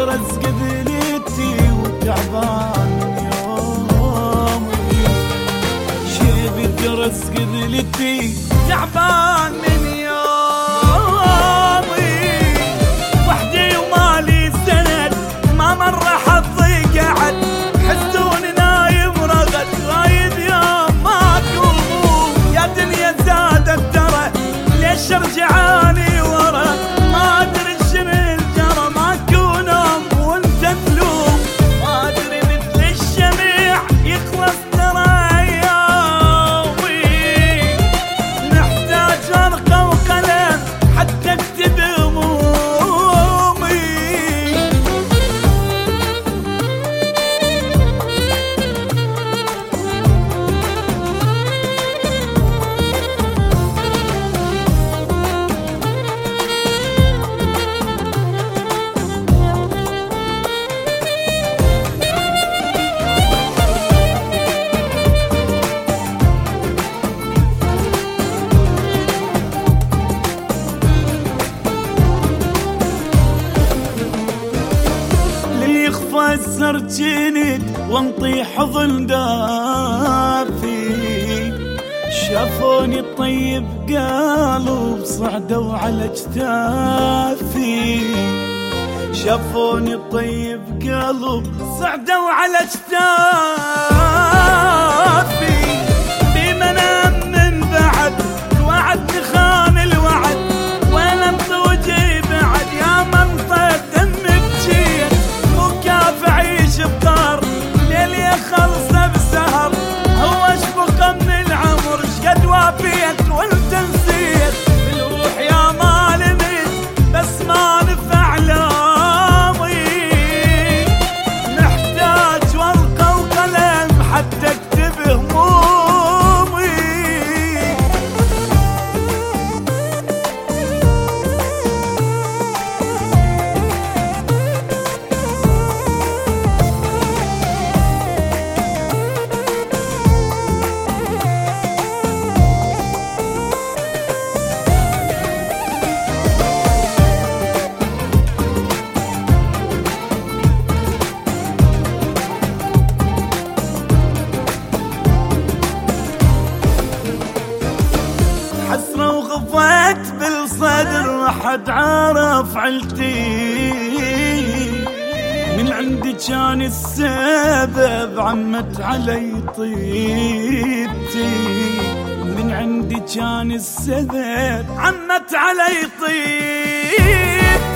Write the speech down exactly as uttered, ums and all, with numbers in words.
جرس قبلتي وتعبان من يومي، شيبي جرس قبلتي تعبان من يومي، وحدي ومالي سند ما مر حظي قعد، حسوني نايم رغد رايد يوم ماكو، يا دنيا زادت ترى ليش رجعاني ورا، ما ادري شنو الجرى ماكو نوم وانت تلوم، ما ادري مثل الشميع يخلص ترى يومي، نحتاج ورقة وقلم حتى اكتب همومي. فسر جنيد وانطي حضن دافي، شافوني الطيب قالوا صعدوا على اجتافي، شافوني الطيب قالوا صعدوا على اجتافي، بمنام من بعد وعدني خان الوعد، وين انت وجهي بعد يا منطق دمك جيت، عيش بطار ليلي خلصه بسهر، هو اشبك من العمر شقد وافيت وانت نسيت، بالروح يا ما لميت بس ما نفع لامي، نحتاج ورقه وقلم حتى اكتب همومي. حسرة وغفيت بالصدر ما حد عارف عيلتي، من عندي كان السبب عمت علي طيبتي، من عندي كان السبب عمت علي طيبتي،